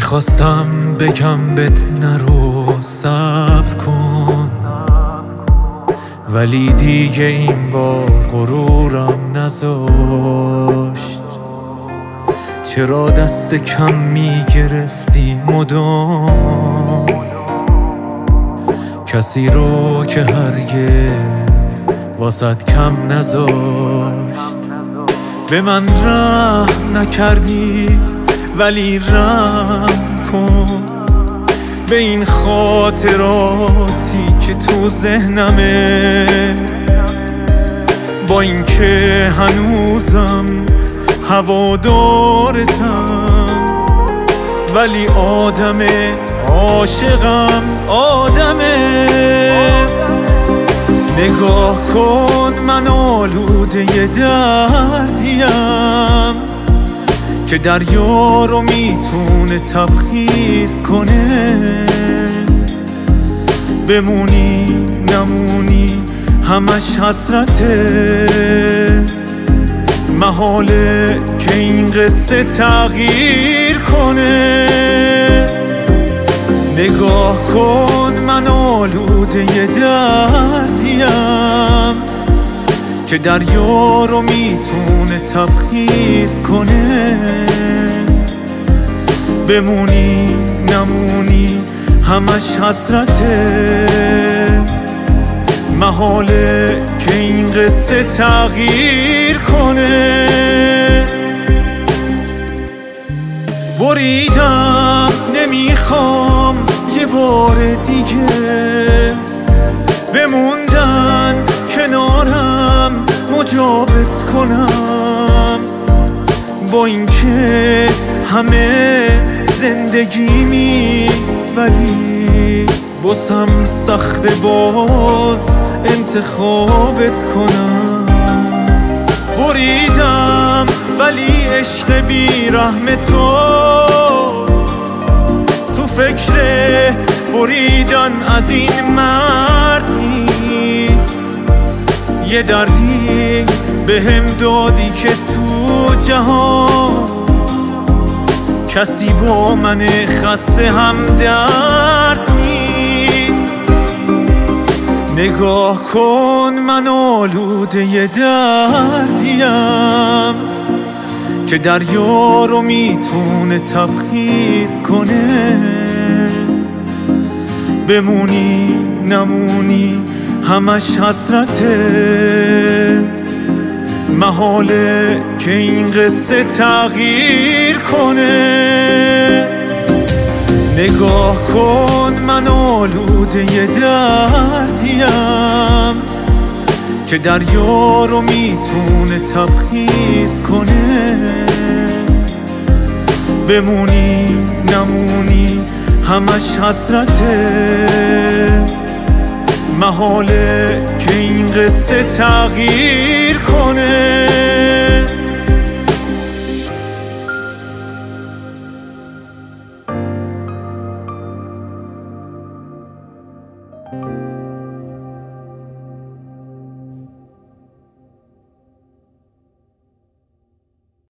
میخواستم بگم بهت نرو صبر کن، ولی دیگه این بار غرورم نذاشت. چرا دست کم میگرفتی مدام کسی رو که هرگز واسط کم نذاشت؟ به من رحم نکردی ولی رحم کن به این خاطراتی که تو ذهنمه. با اینکه هنوزم هوادارتم، ولی آدمه، عاشقم آدمه. نگاه کن من آلوده ی دردیم که دریا رو میتونه تبخیر کنه. بمونی نمونی همش حسرته، محاله که این قصه تغییر کنه. نگاه کن من آلوده ی دردیم که دریا رو میتونه تبخیر کنه. بمونی نمونی همش حسرته، محاله که این قصه تغییر کنه. بریدم نمیخوام یه بار دیگه بموندن کنارم مجابت کنم. با اینکه همه زندگیمی، ولی واسم سخت باز انتخابت کنم. بریدم ولی عشق بی رحم تو فکر بریدن از این مرد نیست. یه دردی بهم دادی که تو جهان کسی با من خسته هم درد نیست. نگاه کن من آلوده ی دردیم که دریا رو میتونه تبخیر کنه. بمونی نمونی همش حسرته، محاله که این قصه تغییر کنه. نگاه کن من آلوده ی دردیم که دریا رو میتونه تبخیر کنه. بمونی نمونی همش حسرته، محاله که این قصه تغییر کنه.